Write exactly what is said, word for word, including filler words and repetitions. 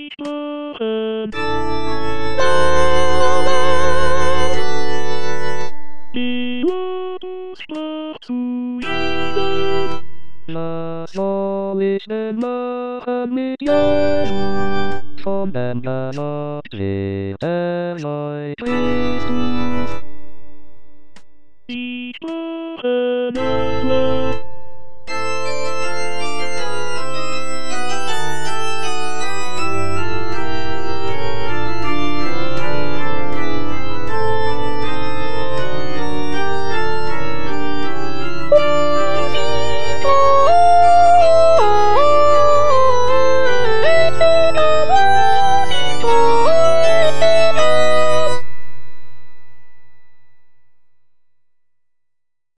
Wochen. Die Lotus sprach zu jedem: Was soll ich denn machen mit Jesus? Sondern gesagt wird er sei Christus. Sie sprachen alle: